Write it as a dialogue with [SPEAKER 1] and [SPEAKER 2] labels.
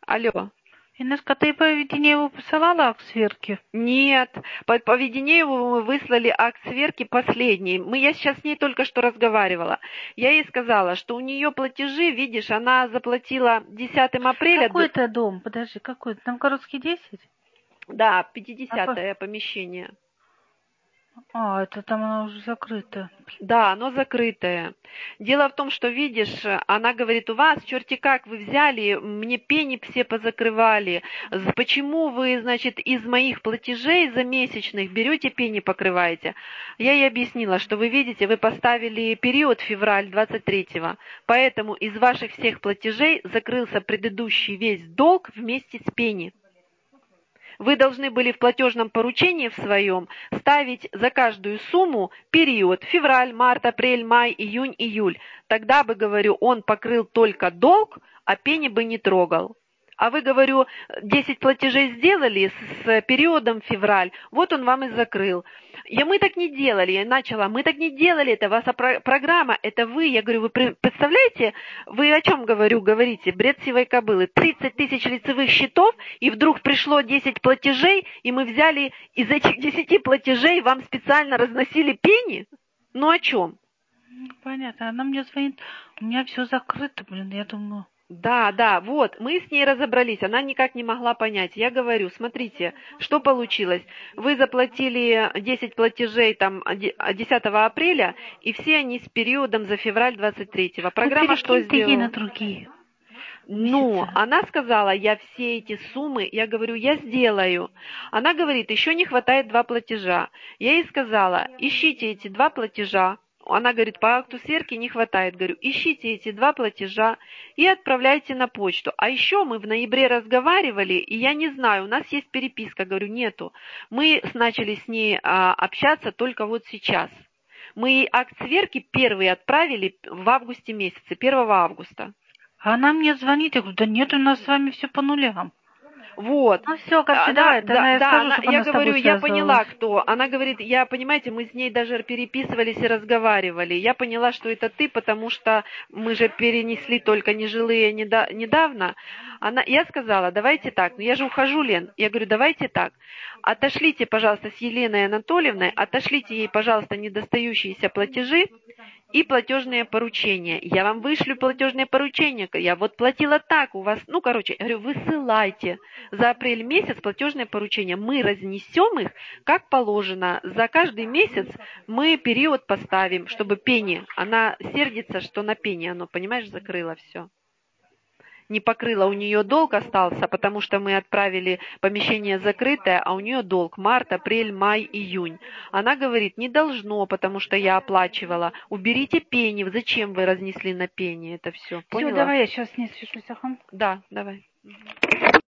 [SPEAKER 1] Алло.
[SPEAKER 2] Инесска, ты по Веденееву посылала к сверке?
[SPEAKER 1] Нет, по Веденееву мы выслали акт сверки последний. Я сейчас с ней только что разговаривала. Я ей сказала, что у нее платежи, видишь, она заплатила 10 апреля.
[SPEAKER 2] Какой это дом? Подожди, какой? Там Коровский 10?
[SPEAKER 1] Да,
[SPEAKER 2] А,
[SPEAKER 1] 50-е помещение.
[SPEAKER 2] это там она уже закрыта.
[SPEAKER 1] Да, оно закрытое. Дело в том, что, видишь, она говорит, у вас, черти как, вы взяли, мне пени все позакрывали. Почему вы, значит, из моих платежей за месячных берете пени покрываете? Я ей объяснила, что вы видите, вы поставили период февраль 23-го, поэтому из ваших всех платежей закрылся предыдущий весь долг вместе с пени. Вы должны были в платежном поручении в своем ставить за каждую сумму период февраль, март, апрель, май, июнь, июль. Тогда бы, говорю, он покрыл только долг, а пени бы не трогал. А вы, говорю, 10 платежей сделали с периодом февраль, вот он вам и закрыл. Мы так не делали, я начала, мы так не делали, это ваша программа, это вы. Я говорю, вы представляете, вы о чем, говорю, говорите, бред сивой кобылы, 30 тысяч лицевых счетов, и вдруг пришло 10 платежей, и мы взяли из этих 10 платежей, вам специально разносили пени? Ну о чем?
[SPEAKER 2] Понятно, она мне звонит, у меня все закрыто, я думаю...
[SPEAKER 1] Да, вот, мы с ней разобрались, она никак не могла понять. Я говорю, смотрите, что получилось. Вы заплатили 10 платежей там 10 апреля, и все они с периодом за февраль 23-го. Программа что
[SPEAKER 2] Перекинь ты ей на
[SPEAKER 1] сделала?
[SPEAKER 2] другие
[SPEAKER 1] Ну,
[SPEAKER 2] месяцы.
[SPEAKER 1] она сказала, я все эти суммы, я говорю, я сделаю. Она говорит, еще не хватает 2 платежа. Я ей сказала, ищите эти 2 платежа. Она говорит, по акту сверки не хватает. Говорю, ищите эти 2 платежа и отправляйте на почту. А еще мы в ноябре разговаривали, и я не знаю, у нас есть переписка. Говорю, нету. Мы начали с ней общаться только вот сейчас. Мы ей акт сверки первый отправили в августе месяце, 1 августа.
[SPEAKER 2] А она мне звонит, я говорю, да нет, у нас с вами все по нулям.
[SPEAKER 1] Вот.
[SPEAKER 2] Ну все, как всегда,
[SPEAKER 1] Она,
[SPEAKER 2] это я
[SPEAKER 1] да,
[SPEAKER 2] скажу,
[SPEAKER 1] она,
[SPEAKER 2] чтобы
[SPEAKER 1] я
[SPEAKER 2] она с тобой
[SPEAKER 1] говорю, я
[SPEAKER 2] связывалась.
[SPEAKER 1] поняла, кто. Она говорит, понимаете, мы с ней даже переписывались и разговаривали. Я поняла, что это ты, потому что мы же перенесли только нежилые недавно. Я сказала, давайте так, я же ухожу, Лен. Я говорю, давайте так. Отошлите, пожалуйста, с Еленой Анатольевной, отошлите ей, пожалуйста, недостающиеся платежи и платежные поручения. Я вам вышлю платежные поручения. Я вот платила так у вас. Ну, короче, я говорю, высылайте за апрель месяц платежные поручения. Мы разнесем их, как положено. За каждый месяц мы период поставим, чтобы пени. Она сердится, что на пени оно, понимаешь, закрыло все. Не покрыла, у нее долг остался, потому что мы отправили помещение закрытое, а у нее долг март, апрель, май, июнь. Она говорит, не должно, потому что я оплачивала. Уберите пени, зачем вы разнесли на пени это все?
[SPEAKER 2] Все,
[SPEAKER 1] Поняла?
[SPEAKER 2] давай, я сейчас с ней свяжусь. Ага.
[SPEAKER 1] Да, давай.